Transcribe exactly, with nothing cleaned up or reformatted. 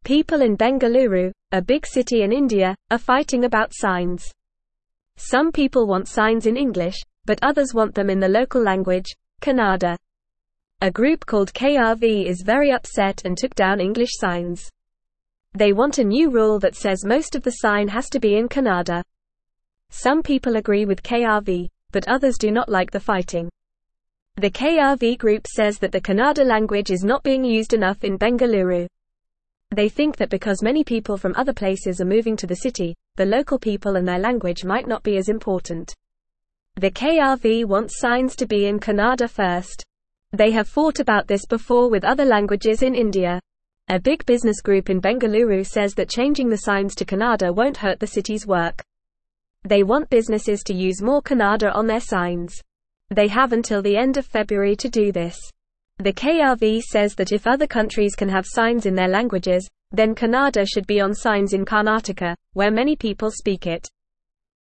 People in Bengaluru, a big city in India, are fighting about signs. Some people want signs in English, but others want them in the local language, Kannada. A group called K R V is very upset and took down English signs. They want a new rule that says most of the sign has to be in Kannada. Some people agree with K R V, but others do not like the fighting. The K R V group says that the Kannada language is not being used enough in Bengaluru. They think that because many people from other places are moving to the city, the local people and their language might not be as important. The K R V wants signs to be in Kannada first. They have fought about this before with other languages in India. A big business group in Bengaluru says that changing the signs to Kannada won't hurt the city's work. They want businesses to use more Kannada on their signs. They have until the end of February to do this. The K R V says that if other countries can have signs in their languages, then Kannada should be on signs in Karnataka, where many people speak it.